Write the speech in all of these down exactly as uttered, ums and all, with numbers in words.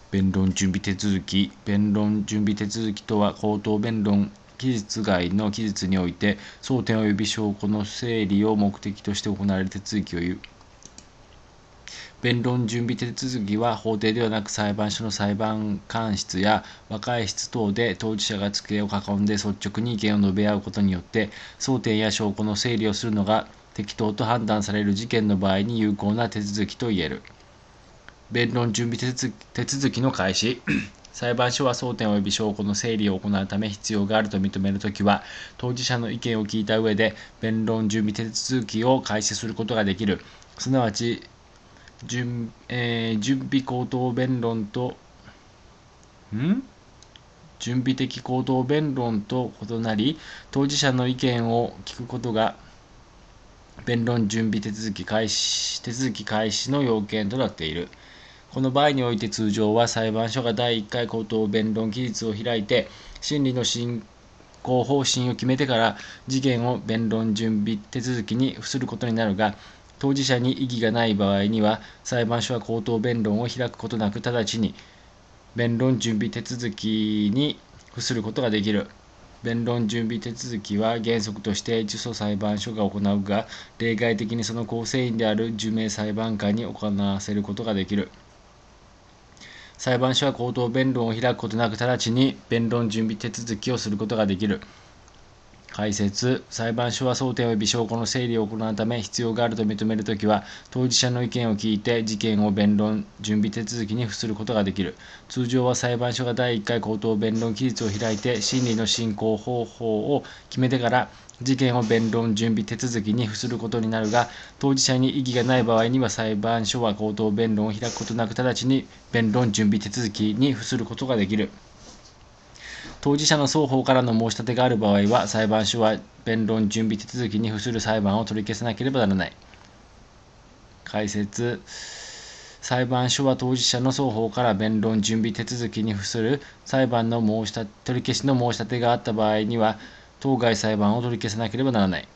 弁論準備手続き。弁論準備手続きとは、口頭弁論期日外の期日において、争点及び証拠の整理を目的として行われる手続きを言う。弁論準備手続きは、法廷ではなく裁判所の裁判官室や和解室等で当事者が机を囲んで率直に意見を述べ合うことによって、争点や証拠の整理をするのが適当と判断される事件の場合に有効な手続きといえる。弁論準備手続きの開始。裁判所は争点及び証拠の整理を行うため必要があると認めるときは、当事者の意見を聞いた上で弁論準備手続きを開始することができる。すなわち、準, えー、準備口頭弁論とん準備的口頭弁論と異なり、当事者の意見を聞くことが弁論準備手続き開始手続き開始の要件となっている。この場合において通常は裁判所がだいいっかい口頭弁論期日を開いて、審理の進行方針を決めてから事件を弁論準備手続きに付することになるが、当事者に異議がない場合には、裁判所は口頭弁論を開くことなく直ちに弁論準備手続きに付することができる。弁論準備手続きは原則として受訴裁判所が行うが、例外的にその構成員である受命裁判官に行わせることができる。裁判所は口頭弁論を開くことなく直ちに弁論準備手続きをすることができる。解説。裁判所は争点及び証拠の整理を行うため必要があると認めるときは、当事者の意見を聞いて事件を弁論準備手続きに付することができる。通常は裁判所がだいいっかい口頭弁論期日を開いて審理の進行方法を決めてから事件を弁論準備手続きに付することになるが、当事者に異議がない場合には裁判所は口頭弁論を開くことなく直ちに弁論準備手続きに付することができる。当事者の双方からの申し立てがある場合は、裁判所は弁論準備手続きに付する裁判を取り消さなければならない。解説。裁判所は当事者の双方から弁論準備手続きに付する裁判の申し立て取り消しの申し立てがあった場合には、当該裁判を取り消さなければならない。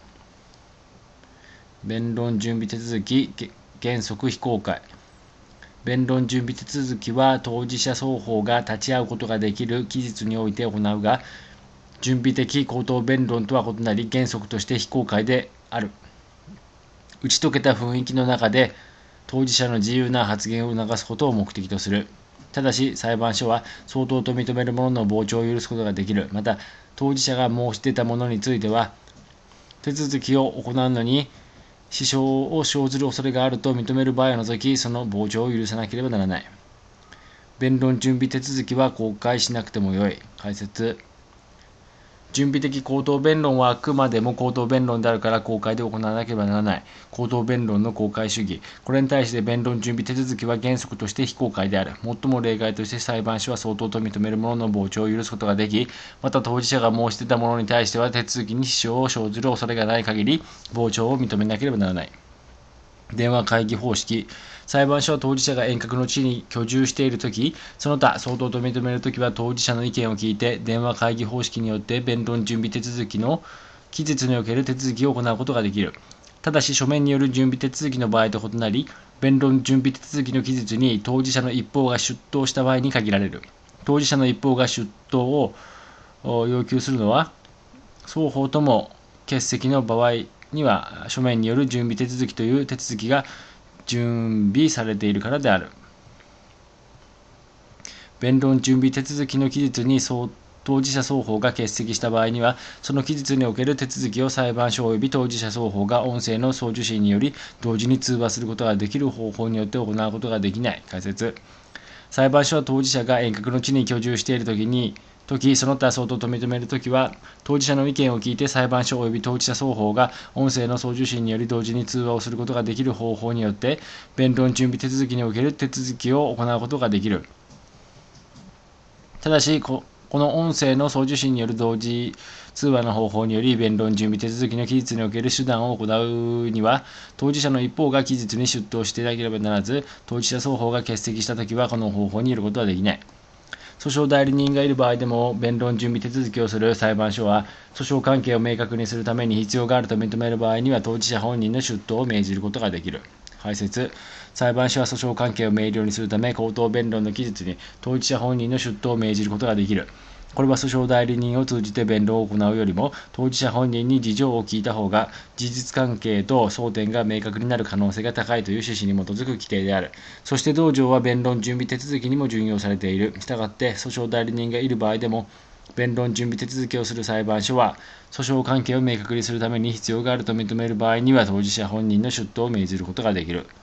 弁論準備手続き原則非公開。弁論準備手続きは当事者双方が立ち会うことができる期日において行うが、準備的口頭弁論とは異なり原則として非公開である。打ち解けた雰囲気の中で当事者の自由な発言を促すことを目的とする。ただし裁判所は相当と認めるものの傍聴を許すことができる。また当事者が申し出たものについては手続きを行うのに支障を生ずる恐れがあると認める場合を除き、その傍聴を許さなければならない。弁論準備手続きは公開しなくてもよい。解説。準備的口頭弁論はあくまでも口頭弁論であるから公開で行わなければならない。口頭弁論の公開主義。これに対して弁論準備手続きは原則として非公開である。最も例外として裁判所は相当と認めるものの傍聴を許すことができ、また当事者が申し出たものに対しては手続きに支障を生ずる恐れがない限り傍聴を認めなければならない。電話会議方式。裁判所は当事者が遠隔の地に居住しているとき、その他相当と認めるときは当事者の意見を聞いて電話会議方式によって弁論準備手続きの期日における手続きを行うことができる。ただし書面による準備手続きの場合と異なり、弁論準備手続きの期日に当事者の一方が出頭した場合に限られる。当事者の一方が出頭を要求するのは双方とも欠席の場合には書面による準備手続きという手続きが準備されているからである。弁論準備手続きの期日に当事者双方が欠席した場合には、その期日における手続きを裁判所及び当事者双方が音声の送受信により同時に通話することができる方法によって行うことができない。解説。裁判所は当事者が遠隔の地に居住しているときに時その他相当と認めるときは、当事者の意見を聞いて裁判所及び当事者双方が音声の送受信により同時に通話をすることができる方法によって弁論準備手続きにおける手続きを行うことができる。ただしここの音声の送受信による同時通話の方法により弁論準備手続きの期日における手段を行うには、当事者の一方が期日に出頭していなければならず、当事者双方が欠席したときはこの方法によることはできない。訴訟代理人がいる場合でも弁論準備手続きをする裁判所は訴訟関係を明確にするために必要があると認める場合には当事者本人の出頭を命じることができる。 解説。裁判所は訴訟関係を明瞭にするため、口頭弁論の期日に当事者本人の出頭を命じることができる。これは訴訟代理人を通じて弁論を行うよりも、当事者本人に事情を聞いた方が、事実関係と争点が明確になる可能性が高いという趣旨に基づく規定である。そして同条は弁論準備手続きにも準用されている。したがって、訴訟代理人がいる場合でも、弁論準備手続きをする裁判所は、訴訟関係を明確にするために必要があると認める場合には、当事者本人の出頭を命じることができる。